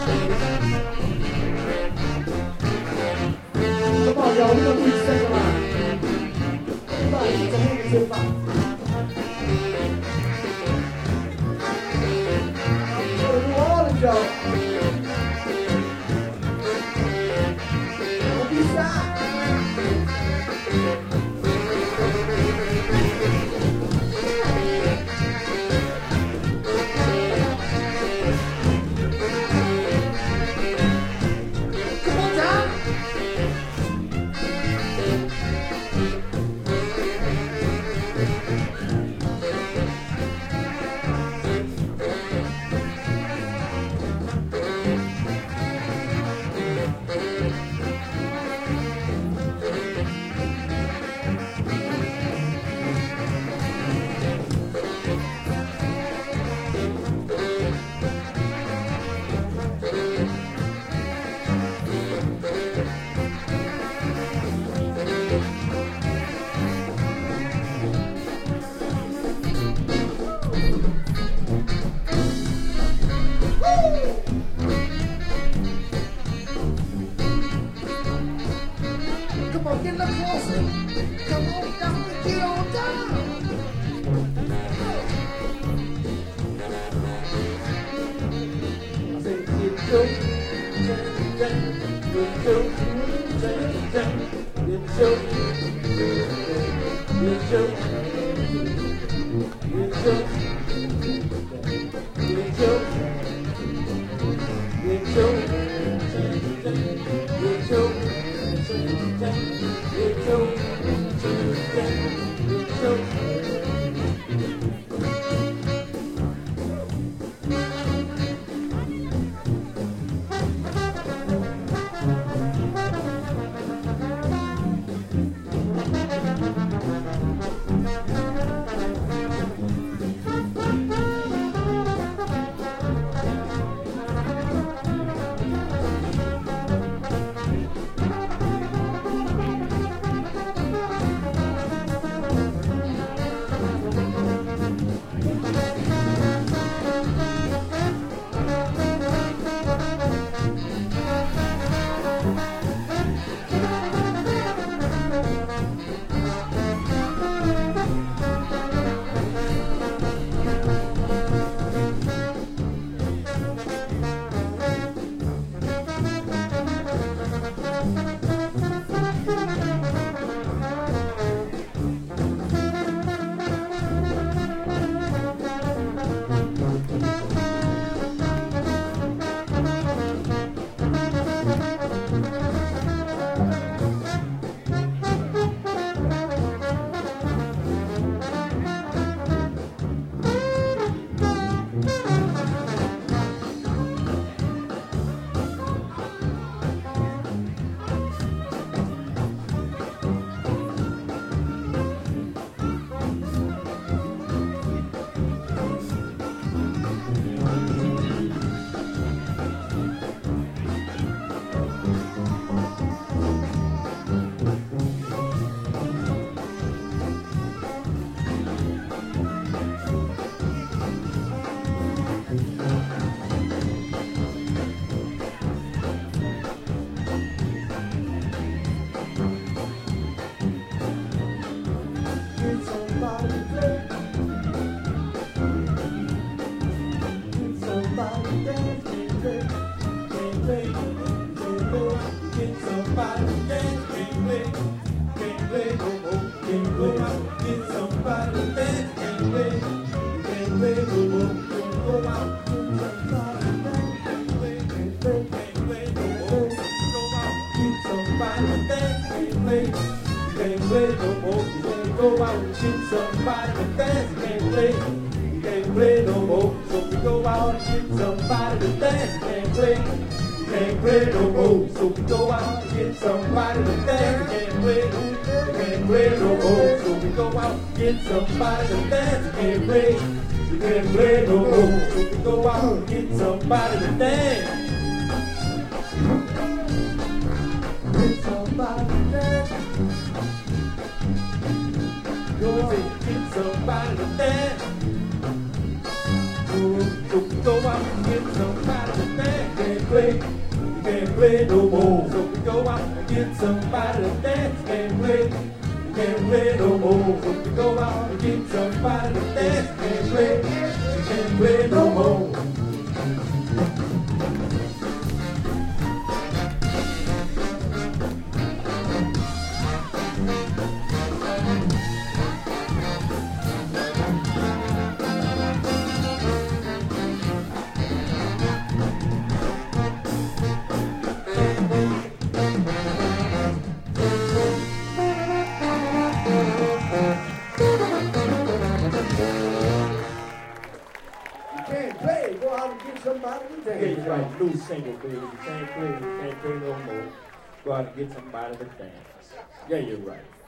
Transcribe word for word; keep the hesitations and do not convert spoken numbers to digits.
Come on, y'all, we're gonna do the second line. Everybody, put your hand to the bottom. I'm gonna do all of y'all. Don't be shy. Come on, get a little closer. Come on down and get on down. I say, get your, get your, get your, get your, get your, get your, get your, get your. It's play, you can't play no more. So we go out and get somebody to dance. You can't play, you can't play no more. So we go out and get somebody to dance. You can't play, you can't play no more. Can't play, go out and get somebody to dance. Yeah, you're right. New single, baby. You can't play, you can't play no more. Go out and get somebody to dance. Yeah, you're right.